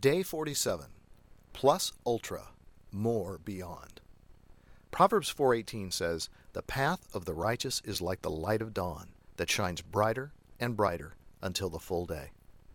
Day 47, Plus Ultra, More Beyond. Proverbs 4:18 says, "The path of the righteous is like the light of dawn, that shines brighter and brighter until the full day."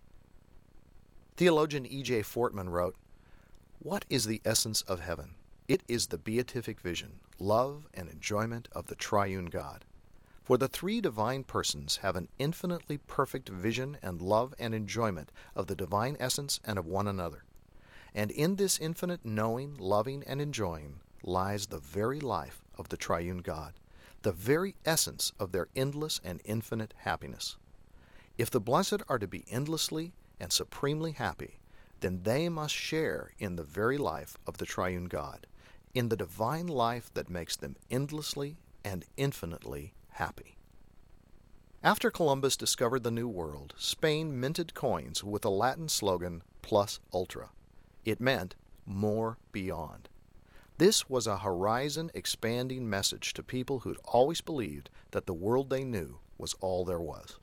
Theologian E.J. Fortman wrote, "What is the essence of heaven? It is the beatific vision, love, and enjoyment of the triune God. For the three divine persons have an infinitely perfect vision and love and enjoyment of the divine essence and of one another. And in this infinite knowing, loving, and enjoying lies the very life of the triune God, the very essence of their endless and infinite happiness. If the blessed are to be endlessly and supremely happy, then they must share in the very life of the triune God, in the divine life that makes them endlessly and infinitely happy." After Columbus discovered the New World, Spain minted coins with the Latin slogan Plus Ultra. It meant more beyond. This was a horizon-expanding message to people who'd always believed that the world they knew was all there was.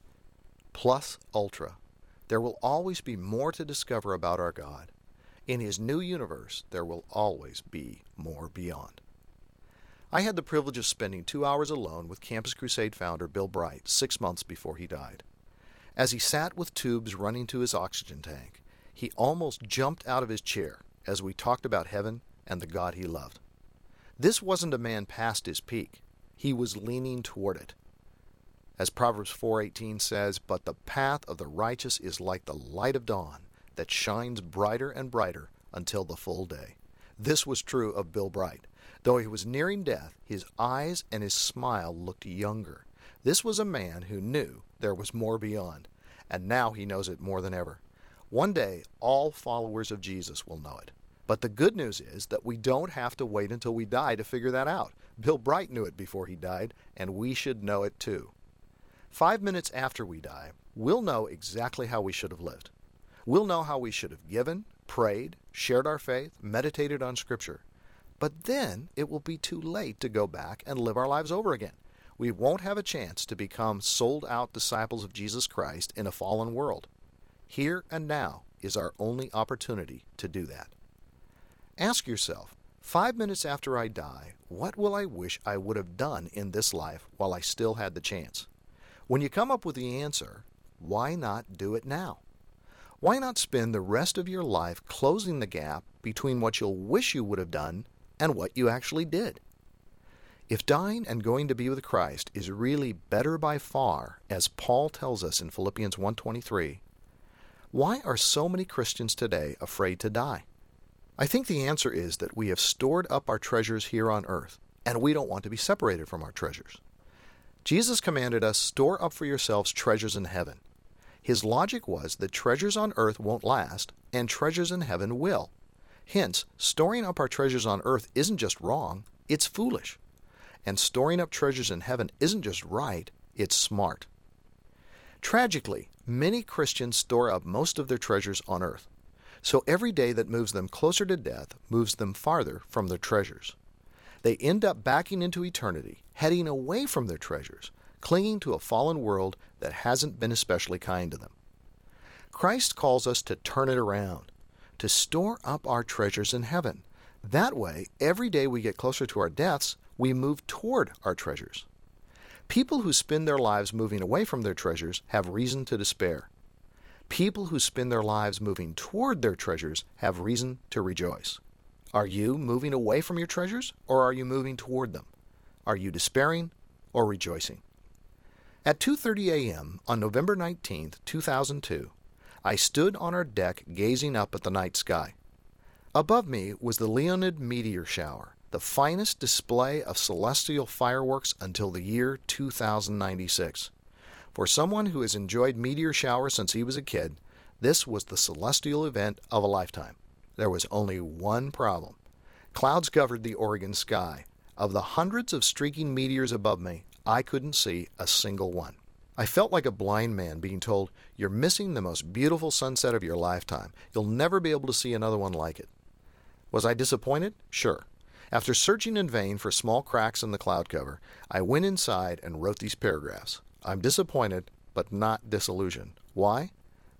Plus Ultra. There will always be more to discover about our God. In His new universe, there will always be more beyond. I had the privilege of spending 2 hours alone with Campus Crusade founder Bill Bright 6 months before he died. As he sat with tubes running to his oxygen tank, he almost jumped out of his chair as we talked about heaven and the God he loved. This wasn't a man past his peak. He was leaning toward it. As Proverbs 4:18 says, "But the path of the righteous is like the light of dawn, that shines brighter and brighter until the full day." This was true of Bill Bright. Though he was nearing death, his eyes and his smile looked younger. This was a man who knew there was more beyond, and now he knows it more than ever. One day, all followers of Jesus will know it. But the good news is that we don't have to wait until we die to figure that out. Bill Bright knew it before he died, and we should know it too. 5 minutes after we die, we'll know exactly how we should have lived. We'll know how we should have given, prayed, shared our faith, meditated on Scripture. But then it will be too late to go back and live our lives over again. We won't have a chance to become sold-out disciples of Jesus Christ in a fallen world. Here and now is our only opportunity to do that. Ask yourself, 5 minutes after I die, what will I wish I would have done in this life while I still had the chance? When you come up with the answer, why not do it now? Why not spend the rest of your life closing the gap between what you'll wish you would have done and what you actually did? If dying and going to be with Christ is really better by far, as Paul tells us in Philippians 1:23, why are so many Christians today afraid to die? I think the answer is that we have stored up our treasures here on earth, and we don't want to be separated from our treasures. Jesus commanded us, "Store up for yourselves treasures in heaven." His logic was that treasures on earth won't last, and treasures in heaven will. Hence, storing up our treasures on earth isn't just wrong, it's foolish. And storing up treasures in heaven isn't just right, it's smart. Tragically, many Christians store up most of their treasures on earth. So every day that moves them closer to death moves them farther from their treasures. They end up backing into eternity, heading away from their treasures, clinging to a fallen world that hasn't been especially kind to them. Christ calls us to turn it around, to store up our treasures in heaven. That way, every day we get closer to our deaths, we move toward our treasures. People who spend their lives moving away from their treasures have reason to despair. People who spend their lives moving toward their treasures have reason to rejoice. Are you moving away from your treasures, or are you moving toward them? Are you despairing or rejoicing? At 2:30 a.m. on November 19, 2002, I stood on our deck gazing up at the night sky. Above me was the Leonid meteor shower, the finest display of celestial fireworks until the year 2096. For someone who has enjoyed meteor showers since he was a kid, this was the celestial event of a lifetime. There was only one problem. Clouds covered the Oregon sky. Of the hundreds of streaking meteors above me, I couldn't see a single one. I felt like a blind man being told, "You're missing the most beautiful sunset of your lifetime. You'll never be able to see another one like it." Was I disappointed? Sure. After searching in vain for small cracks in the cloud cover, I went inside and wrote these paragraphs. I'm disappointed, but not disillusioned. Why?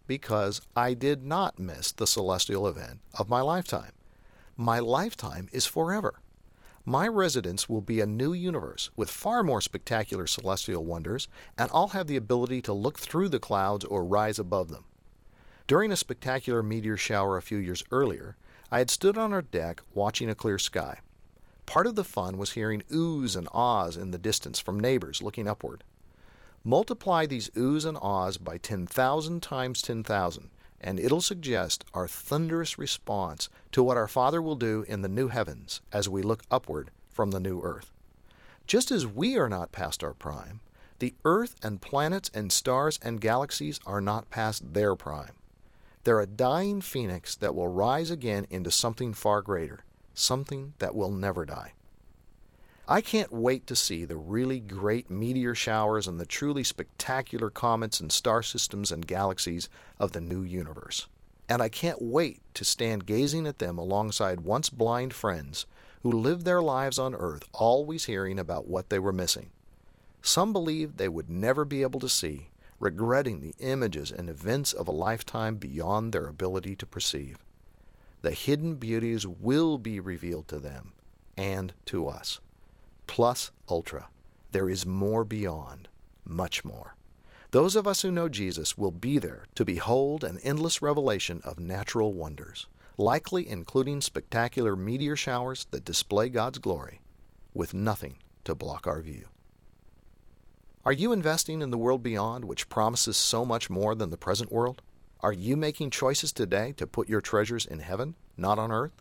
because I did not miss the celestial event of my lifetime. My lifetime is forever. My residence will be a new universe with far more spectacular celestial wonders, and I'll have the ability to look through the clouds or rise above them. During a spectacular meteor shower a few years earlier, I had stood on our deck watching a clear sky. Part of the fun was hearing oohs and ahs in the distance from neighbors looking upward. Multiply these oohs and ahs by 10,000 times 10,000, and it'll suggest our thunderous response to what our Father will do in the new heavens as we look upward from the new earth. Just as we are not past our prime, the earth and planets and stars and galaxies are not past their prime. They're a dying phoenix that will rise again into something far greater, something that will never die. I can't wait to see the really great meteor showers and the truly spectacular comets and star systems and galaxies of the new universe. And I can't wait to stand gazing at them alongside once blind friends who lived their lives on Earth always hearing about what they were missing. Some believed they would never be able to see, regretting the images and events of a lifetime beyond their ability to perceive. The hidden beauties will be revealed to them and to us. Plus ultra. There is more beyond, much more. Those of us who know Jesus will be there to behold an endless revelation of natural wonders, likely including spectacular meteor showers that display God's glory, with nothing to block our view. Are you investing in the world beyond, which promises so much more than the present world? Are you making choices today to put your treasures in heaven, not on earth?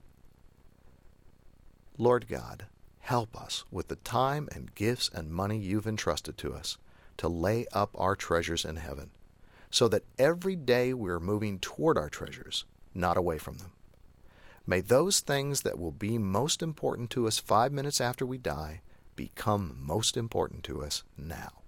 Lord God, help us with the time and gifts and money you've entrusted to us to lay up our treasures in heaven, so that every day we're moving toward our treasures, not away from them. May those things that will be most important to us 5 minutes after we die become most important to us now.